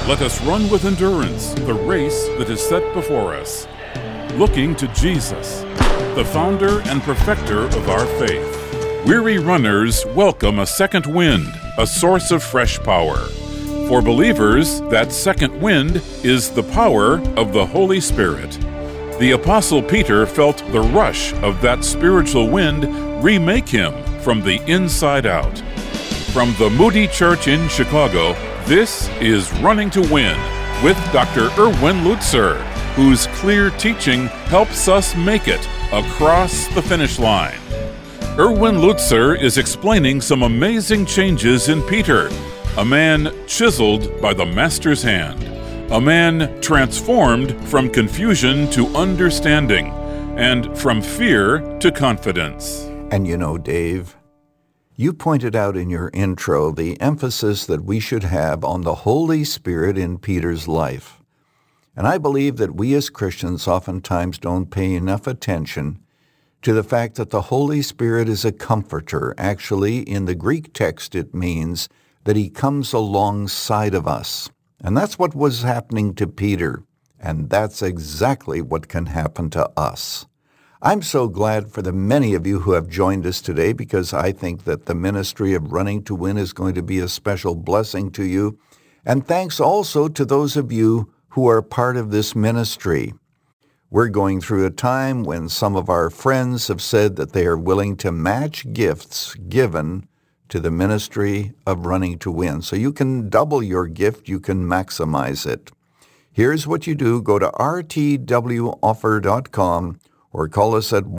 Let us run with endurance the race that is set before us, looking to Jesus, the founder and perfecter of our faith. Weary runners welcome a second wind, a source of fresh power. For believers, that second wind is the power of the Holy Spirit. The Apostle Peter felt the rush of that spiritual wind remake him from the inside out. From the Moody Church in Chicago, this is Running to Win with Dr. Erwin Lutzer, whose clear teaching helps us make it across the finish line. Erwin Lutzer is explaining some amazing changes in Peter, a man chiseled by the Master's hand, a man transformed from confusion to understanding, and from fear to confidence. And you know, Dave, you pointed out in your intro the emphasis that we should have on the Holy Spirit in Peter's life. And I believe that we as Christians oftentimes don't pay enough attention to the fact that the Holy Spirit is a comforter. Actually, in the Greek text, it means that he comes alongside of us. And that's what was happening to Peter. And that's exactly what can happen to us. I'm so glad for the many of you who have joined us today, because I think that the ministry of Running to Win is going to be a special blessing to you. And thanks also to those of you who are part of this ministry. We're going through a time when some of our friends have said that they are willing to match gifts given to the ministry of Running to Win. So you can double your gift, you can maximize it. Here's what you do. Go to rtwoffer.com or call us at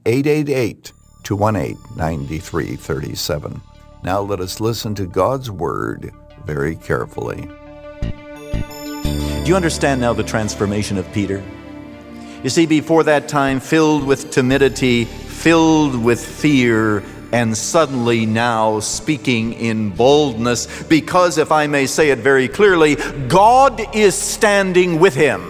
1-888-218-9337. Now let us listen to God's Word very carefully. Do you understand now the transformation of Peter? You see, before that time, filled with timidity, filled with fear, and suddenly now speaking in boldness, because, if I may say it very clearly, God is standing with him.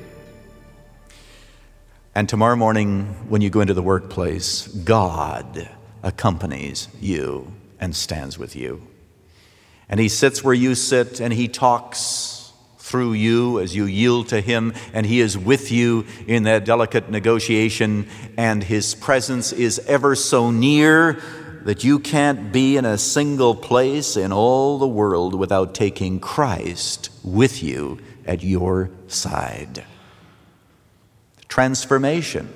And tomorrow morning, when you go into the workplace, God accompanies you and stands with you. And he sits where you sit, and he talks through you as you yield to him, and he is with you in that delicate negotiation, and his presence is ever so near that you can't be in a single place in all the world without taking Christ with you at your side. Transformation,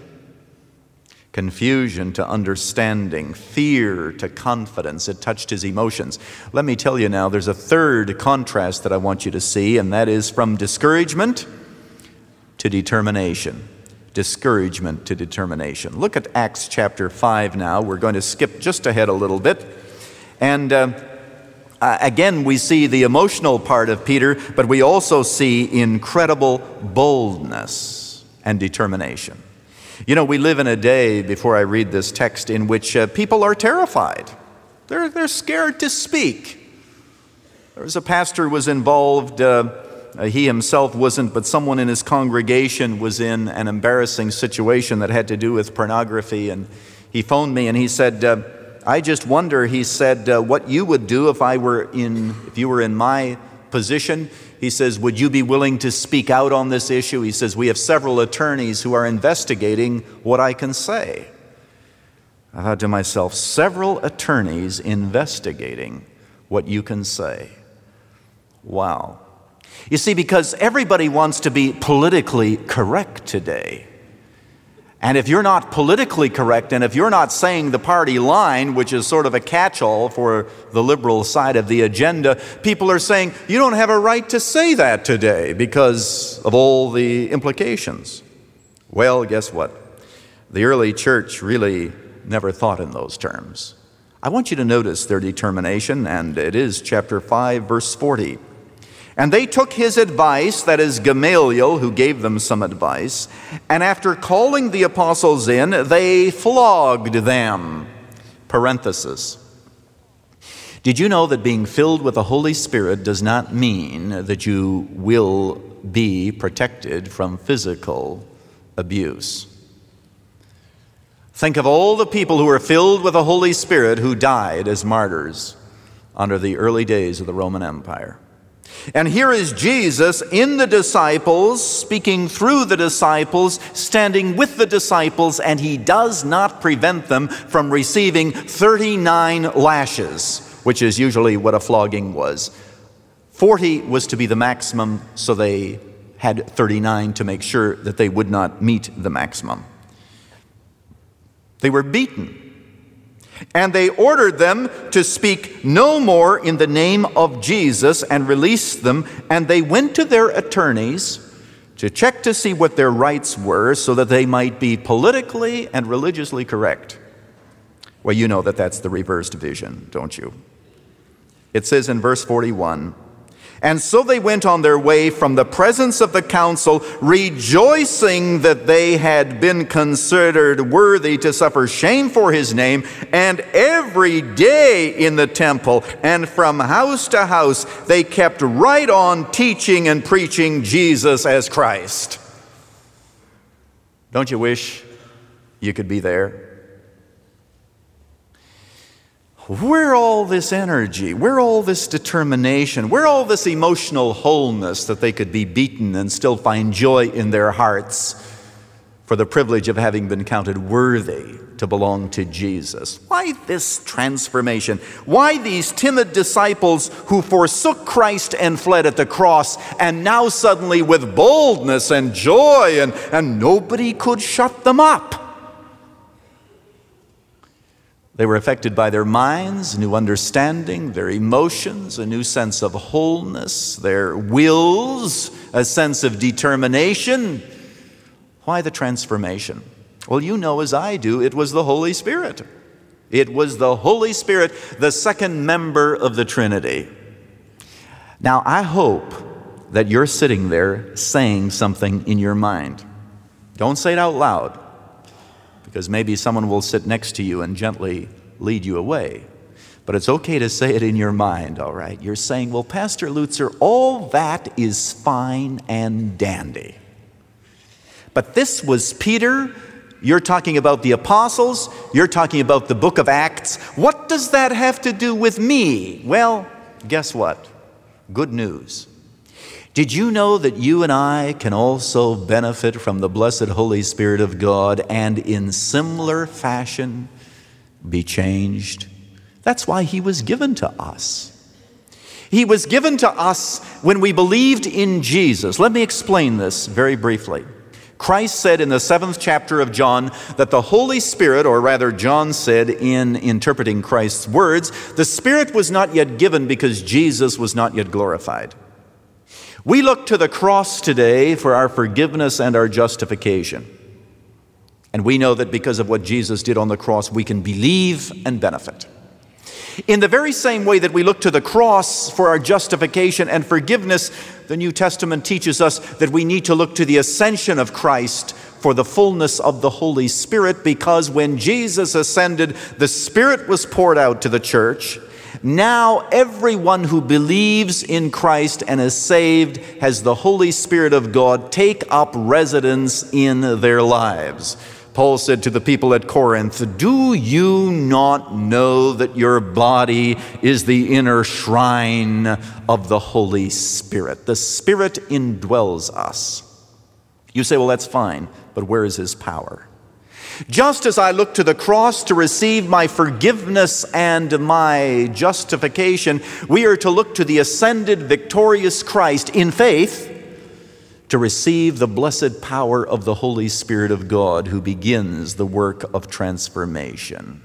confusion to understanding, fear to confidence. It touched his emotions. Let me tell you now, there's a third contrast that I want you to see, and that is from discouragement to determination. Discouragement to determination. Look at Acts chapter 5 now. We're going to skip just ahead a little bit. And again, we see the emotional part of Peter, but we also see incredible boldness and determination. You know, we live in a day, before I read this text, in which people are terrified. They're scared to speak. There was a pastor who was involved, he himself wasn't, but someone in his congregation was in an embarrassing situation that had to do with pornography, and he phoned me and he said, I just wonder, he said, what you would do if you were in my position. He says, would you be willing to speak out on this issue? He says, we have several attorneys who are investigating what I can say. I thought to myself, several attorneys investigating what you can say. Wow. You see, because everybody wants to be politically correct today. And if you're not politically correct, and if you're not saying the party line, which is sort of a catch-all for the liberal side of the agenda, people are saying, you don't have a right to say that today because of all the implications. Well, guess what? The early church really never thought in those terms. I want you to notice their determination, and it is chapter 5, verse 40. And they took his advice, that is Gamaliel, who gave them some advice, and after calling the apostles in, they flogged them. Parenthesis. Did you know that being filled with the Holy Spirit does not mean that you will be protected from physical abuse? Think of all the people who were filled with the Holy Spirit who died as martyrs under the early days of the Roman Empire. And here is Jesus in the disciples, speaking through the disciples, standing with the disciples, and he does not prevent them from receiving 39 lashes, which is usually what a flogging was. 40 was to be the maximum, so they had 39 to make sure that they would not meet the maximum. They were beaten. And they ordered them to speak no more in the name of Jesus and released them. And they went to their attorneys to check to see what their rights were so that they might be politically and religiously correct. Well, you know that that's the reversed vision, don't you? It says in verse 41, "And so they went on their way from the presence of the council, rejoicing that they had been considered worthy to suffer shame for his name, and every day in the temple and from house to house they kept right on teaching and preaching Jesus as Christ." Don't you wish you could be there? Where all this energy, where all this determination, where all this emotional wholeness that they could be beaten and still find joy in their hearts for the privilege of having been counted worthy to belong to Jesus? Why this transformation? Why these timid disciples who forsook Christ and fled at the cross, and now suddenly with boldness and joy and nobody could shut them up? They were affected by their minds, new understanding, their emotions, a new sense of wholeness, their wills, a sense of determination. Why the transformation? Well, you know as I do, it was the Holy Spirit. It was the Holy Spirit, the second member of the Trinity. Now, I hope that you're sitting there saying something in your mind. Don't say it out loud, because maybe someone will sit next to you and gently lead you away. But it's okay to say it in your mind, all right? You're saying, well, Pastor Lutzer, all that is fine and dandy. But this was Peter. You're talking about the apostles. You're talking about the book of Acts. What does that have to do with me? Well, guess what? Good news. Did you know that you and I can also benefit from the blessed Holy Spirit of God and in similar fashion be changed? That's why he was given to us. He was given to us when we believed in Jesus. Let me explain this very briefly. Christ said in the 7th chapter of John that the Holy Spirit, or rather John said in interpreting Christ's words, the Spirit was not yet given because Jesus was not yet glorified. We look to the cross today for our forgiveness and our justification. And we know that because of what Jesus did on the cross, we can believe and benefit. In the very same way that we look to the cross for our justification and forgiveness, the New Testament teaches us that we need to look to the ascension of Christ for the fullness of the Holy Spirit, because when Jesus ascended, the Spirit was poured out to the church. Now everyone who believes in Christ and is saved has the Holy Spirit of God take up residence in their lives. Paul said to the people at Corinth, "Do you not know that your body is the inner shrine of the Holy Spirit?" The Spirit indwells us. You say, well, that's fine, but where is his power? Just as I look to the cross to receive my forgiveness and my justification, we are to look to the ascended, victorious Christ in faith to receive the blessed power of the Holy Spirit of God who begins the work of transformation.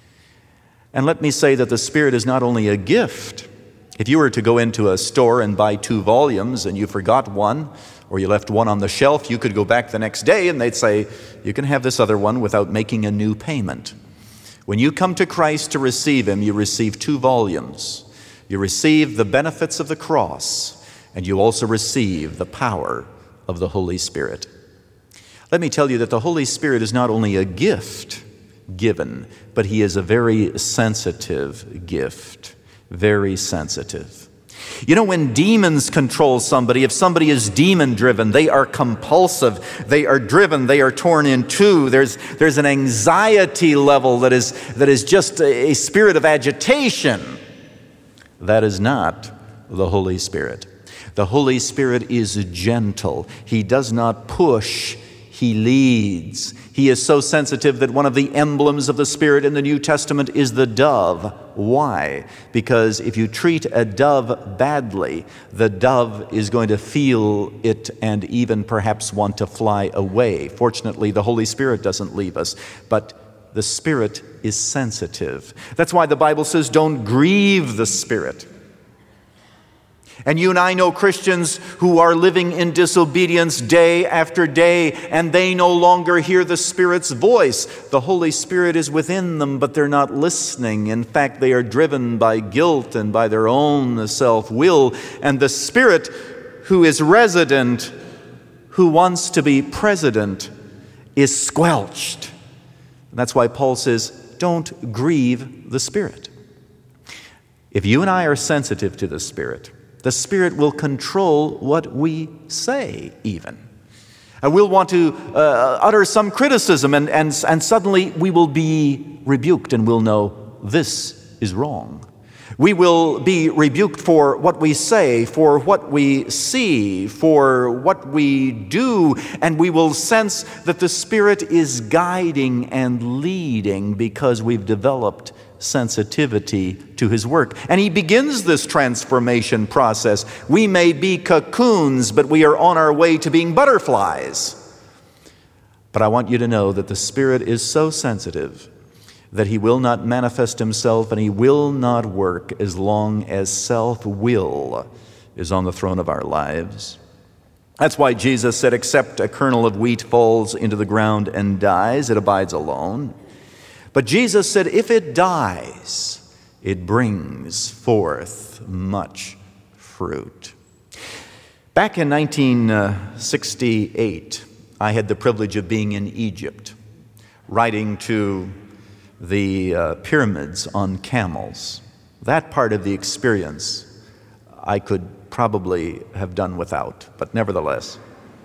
And let me say that the Spirit is not only a gift. If you were to go into a store and buy 2 volumes and you forgot one, or you left one on the shelf, you could go back the next day and they'd say, you can have this other one without making a new payment. When you come to Christ to receive him, you receive 2 volumes. You receive the benefits of the cross, and you also receive the power of the Holy Spirit. Let me tell you that the Holy Spirit is not only a gift given, but he is a very sensitive gift, very sensitive. You know, when demons control somebody, if somebody is demon-driven, they are compulsive, they are driven, they are torn in two. There's an anxiety level that is just a spirit of agitation. That is not the Holy Spirit. The Holy Spirit is gentle. He does not push, He leads. He is so sensitive that one of the emblems of the Spirit in the New Testament is the dove. Why? Because if you treat a dove badly, the dove is going to feel it and even perhaps want to fly away. Fortunately, the Holy Spirit doesn't leave us, but the Spirit is sensitive. That's why the Bible says, don't grieve the Spirit. And you and I know Christians who are living in disobedience day after day, and they no longer hear the Spirit's voice. The Holy Spirit is within them, but they're not listening. In fact, they are driven by guilt and by their own self-will. And the Spirit, who is resident, who wants to be president, is squelched. And that's why Paul says, don't grieve the Spirit. If you and I are sensitive to the Spirit will control what we say even. And we'll want to utter some criticism, and suddenly we will be rebuked and we'll know this is wrong. We will be rebuked for what we say, for what we see, for what we do, and we will sense that the Spirit is guiding and leading because we've developed sensitivity to His work. And He begins this transformation process. We may be cocoons, but we are on our way to being butterflies. But I want you to know that the Spirit is so sensitive that He will not manifest Himself and He will not work as long as self-will is on the throne of our lives. That's why Jesus said, except a kernel of wheat falls into the ground and dies, it abides alone. But Jesus said, if it dies, it brings forth much fruit. Back in 1968, I had the privilege of being in Egypt, riding to the pyramids on camels. That part of the experience I could probably have done without, but nevertheless.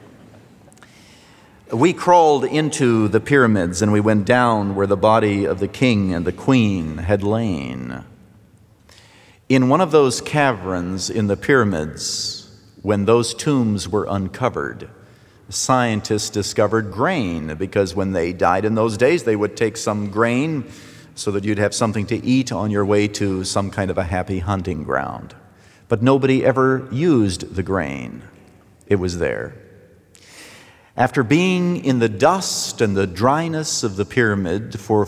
We crawled into the pyramids and we went down where the body of the king and the queen had lain. In one of those caverns in the pyramids, when those tombs were uncovered, scientists discovered grain, because when they died in those days, they would take some grain so that you'd have something to eat on your way to some kind of a happy hunting ground. But nobody ever used the grain. It was there. After being in the dust and the dryness of the pyramid for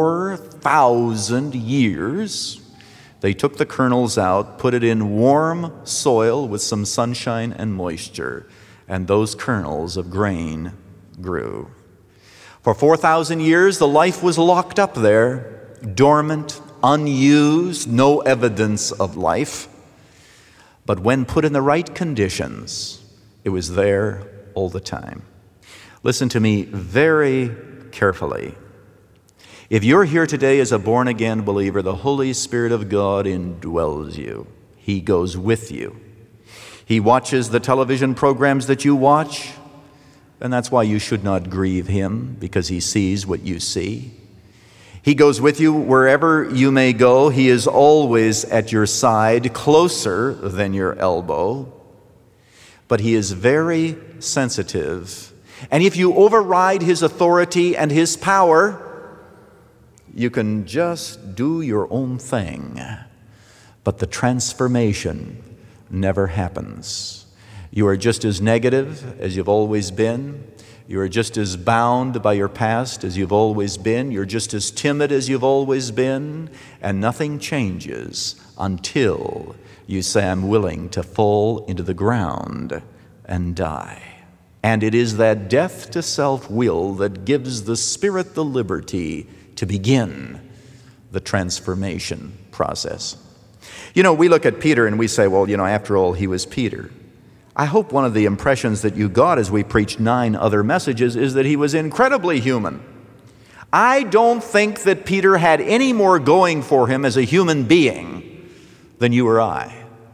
4,000 years, they took the kernels out, put it in warm soil with some sunshine and moisture, and those kernels of grain grew. For 4,000 years, the life was locked up there, dormant, unused, no evidence of life. But when put in the right conditions, it was there all the time. Listen to me very carefully. If you're here today as a born-again believer, the Holy Spirit of God indwells you. He goes with you. He watches the television programs that you watch, and that's why you should not grieve Him, because He sees what you see. He goes with you wherever you may go. He is always at your side, closer than your elbow. But He is very sensitive. And if you override His authority and His power, you can just do your own thing. But the transformation never happens. You are just as negative as you've always been. You are just as bound by your past as you've always been. You're just as timid as you've always been. And nothing changes until you say, I'm willing to fall into the ground and die. And it is that death to self-will that gives the Spirit the liberty to begin the transformation process. You know, we look at Peter and we say, well, after all, he was Peter. I hope one of the impressions that you got as we preached 9 other messages is that he was incredibly human. I don't think that Peter had any more going for him as a human being than you or I.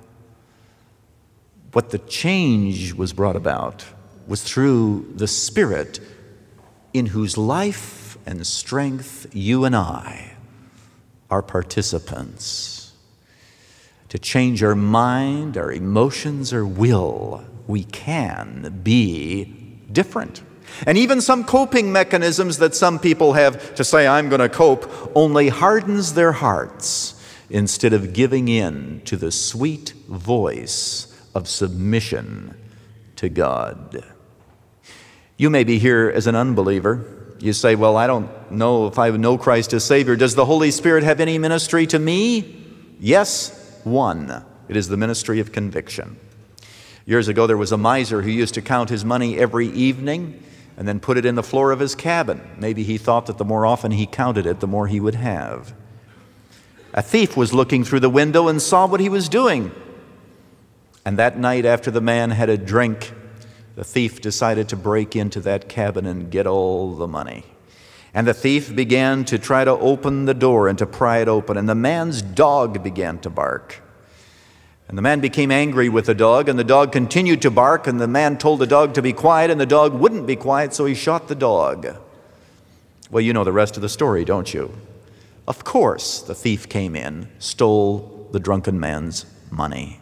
What the change was brought about was through the Spirit, in whose life and strength you and I are participants. to change our mind, our emotions, our will. We can be different. And even some coping mechanisms that some people have to say, I'm going to cope, only hardens their hearts instead of giving in to the sweet voice of submission to God. You may be here as an unbeliever. You say, well, I don't know if I know Christ as Savior. Does the Holy Spirit have any ministry to me? Yes, one. It is the ministry of conviction. Years ago, there was a miser who used to count his money every evening and then put it in the floor of his cabin. Maybe he thought that the more often he counted it, the more he would have. A thief was looking through the window and saw what he was doing. And that night, after the man had a drink, the thief decided to break into that cabin and get all the money. And the thief began to try to open the door and to pry it open, and the man's dog began to bark. And the man became angry with the dog, and the dog continued to bark, and the man told the dog to be quiet, and the dog wouldn't be quiet, so he shot the dog. Well, you know the rest of the story, don't you? Of course, the thief came in, stole the drunken man's money.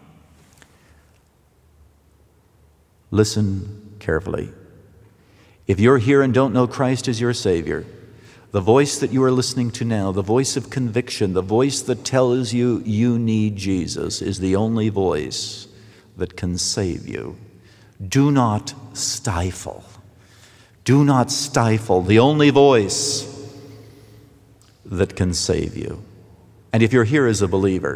Listen carefully. If you're here and don't know Christ as your Savior, the voice that you are listening to now, the voice of conviction, the voice that tells you you need Jesus, is the only voice that can save you. Do not stifle. Do not stifle the only voice that can save you. And if you're here as a believer,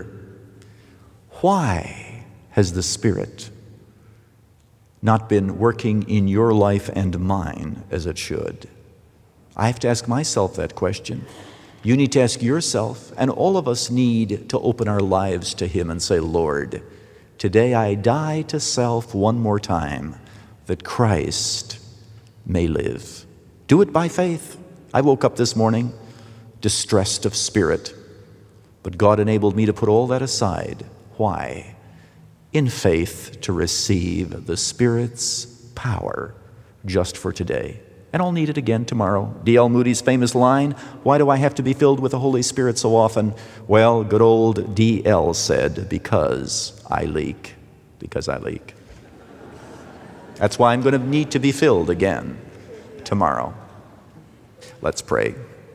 why has the Spirit not been working in your life and mine as it should? I have to ask myself that question. You need to ask yourself, and all of us need to open our lives to Him and say, Lord, today I die to self one more time that Christ may live. Do it by faith. I woke up this morning distressed of spirit, but God enabled me to put all that aside. Why? In faith to receive the Spirit's power just for today. And I'll need it again tomorrow. D.L. Moody's famous line, why do I have to be filled with the Holy Spirit so often? Well, good old D.L. said, because I leak. Because I leak. That's why I'm going to need to be filled again tomorrow. Let's pray.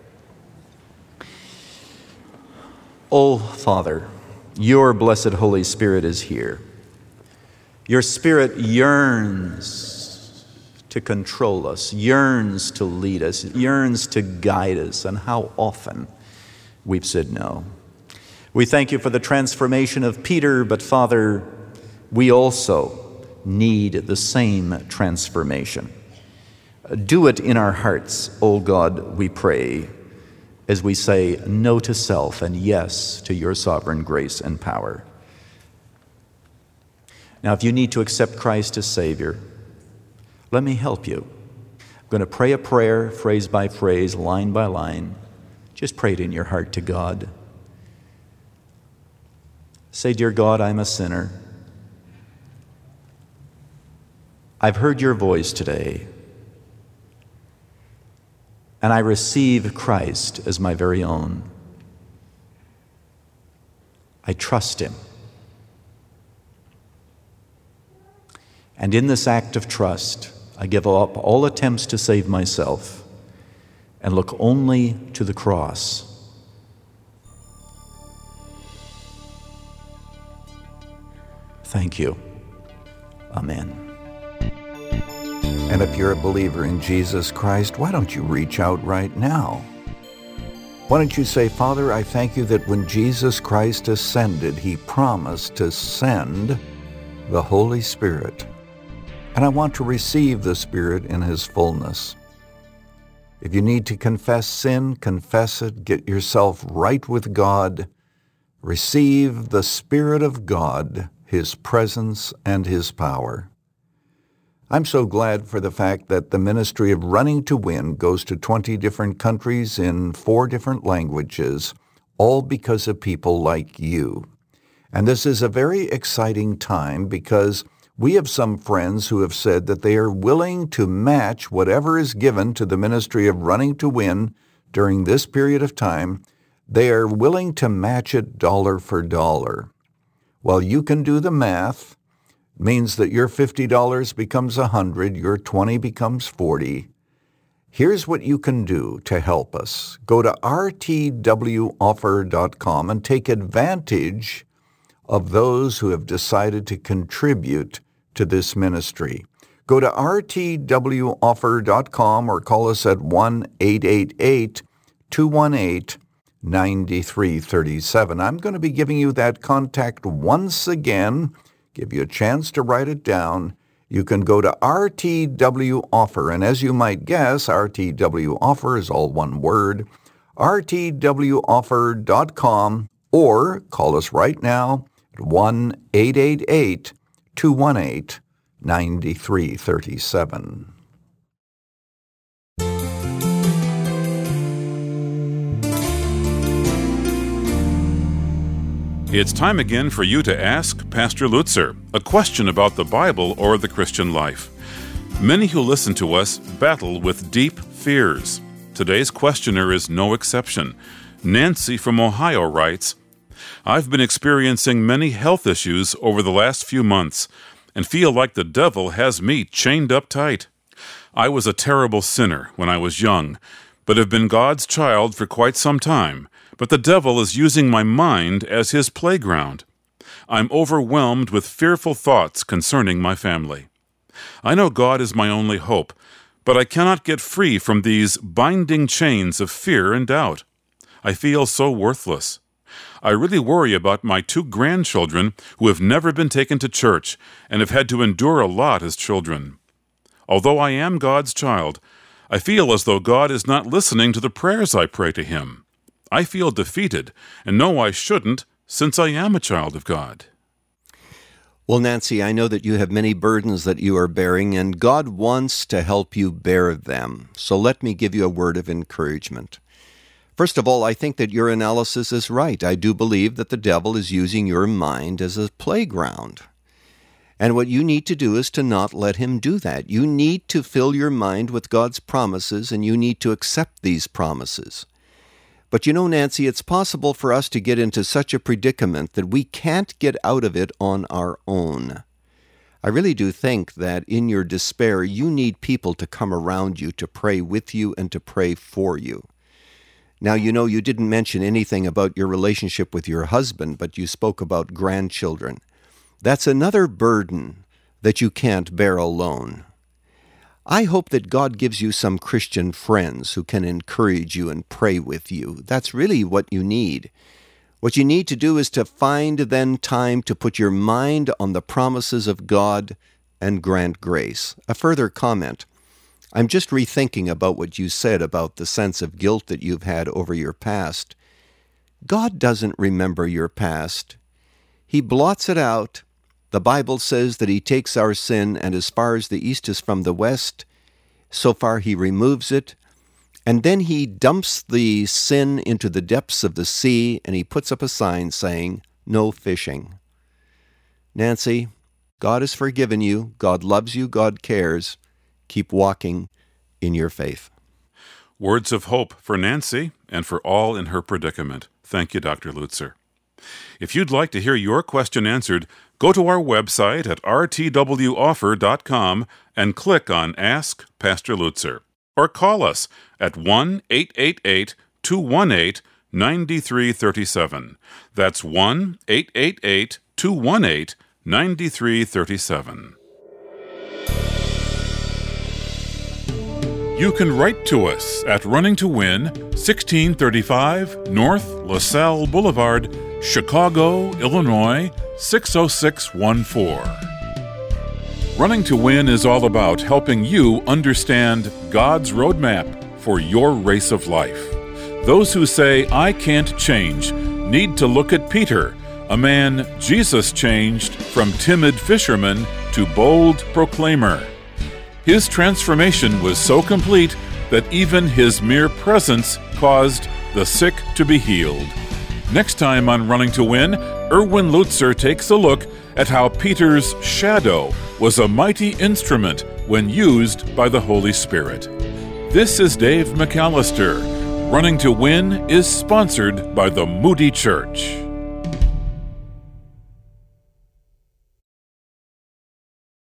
Oh, Father, your blessed Holy Spirit is here. Your Spirit yearns to control us, yearns to lead us, yearns to guide us, and how often we've said no. We thank you for the transformation of Peter, but Father, we also need the same transformation. Do it in our hearts, O God, we pray, as we say no to self and yes to your sovereign grace and power. Now, if you need to accept Christ as Savior, let me help you. I'm going to pray a prayer, phrase by phrase, line by line. Just pray it in your heart to God. Say, dear God, I'm a sinner. I've heard your voice today, and I receive Christ as my very own. I trust Him. And in this act of trust, I give up all attempts to save myself and look only to the cross. Thank you. Amen. And if you're a believer in Jesus Christ, why don't you reach out right now? Why don't you say, Father, I thank you that when Jesus Christ ascended, He promised to send the Holy Spirit. And I want to receive the Spirit in His fullness. If you need to confess sin, confess it. Get yourself right with God. Receive the Spirit of God, His presence and His power. I'm so glad for the fact that the ministry of Running to Win goes to 20 different countries in 4 different languages, all because of people like you. And this is a very exciting time because we have some friends who have said that they are willing to match whatever is given to the ministry of Running to Win during this period of time. They are willing to match it dollar for dollar. Well, you can do the math. It means that your $50 becomes $100, your $20 becomes $40. Here's what you can do to help us. Go to rtwoffer.com and take advantage of those who have decided to contribute to this ministry. Go to rtwoffer.com or call us at 1-888-218-9337. I'm going to be giving you that contact once again, give you a chance to write it down. You can go to RTW Offer, and as you might guess, RTW Offer is all one word, rtwoffer.com, or call us right now at 1-888-218-9337. It's time again for you to ask Pastor Lutzer a question about the Bible or the Christian life. Many who listen to us battle with deep fears. Today's questioner is no exception. Nancy from Ohio writes, I've been experiencing many health issues over the last few months and feel like the devil has me chained up tight. I was a terrible sinner when I was young, but have been God's child for quite some time. But the devil is using my mind as his playground. I'm overwhelmed with fearful thoughts concerning my family. I know God is my only hope, but I cannot get free from these binding chains of fear and doubt. I feel so worthless. I really worry about my 2 grandchildren who have never been taken to church and have had to endure a lot as children. Although I am God's child, I feel as though God is not listening to the prayers I pray to Him. I feel defeated and know I shouldn't, since I am a child of God. Well, Nancy, I know that you have many burdens that you are bearing, and God wants to help you bear them. So let me give you a word of encouragement. First of all, I think that your analysis is right. I do believe that the devil is using your mind as a playground. And what you need to do is to not let him do that. You need to fill your mind with God's promises, and you need to accept these promises. But you know, Nancy, it's possible for us to get into such a predicament that we can't get out of it on our own. I really do think that in your despair, you need people to come around you, to pray with you and to pray for you. Now, you know, you didn't mention anything about your relationship with your husband, but you spoke about grandchildren. That's another burden that you can't bear alone. I hope that God gives you some Christian friends who can encourage you and pray with you. That's really what you need. What you need to do is to find then time to put your mind on the promises of God and grant grace. A further comment. I'm just rethinking about what you said about the sense of guilt that you've had over your past. God doesn't remember your past. He blots it out. The Bible says that He takes our sin, and as far as the east is from the west, so far He removes it. And then He dumps the sin into the depths of the sea, and He puts up a sign saying, "No fishing." Nancy, God has forgiven you. God loves you. God cares. Keep walking in your faith. Words of hope for Nancy and for all in her predicament. Thank you, Dr. Lutzer. If you'd like to hear your question answered, go to our website at rtwoffer.com and click on Ask Pastor Lutzer. Or call us at 1-888-218-9337. That's 1-888-218-9337. You can write to us at Running to Win, 1635 North LaSalle Boulevard, Chicago, Illinois, 60614. Running to Win is all about helping you understand God's roadmap for your race of life. Those who say, "I can't change," need to look at Peter, a man Jesus changed from timid fisherman to bold proclaimer. His transformation was so complete that even his mere presence caused the sick to be healed. Next time on Running to Win, Erwin Lutzer takes a look at how Peter's shadow was a mighty instrument when used by the Holy Spirit. This is Dave McAllister. Running to Win is sponsored by the Moody Church.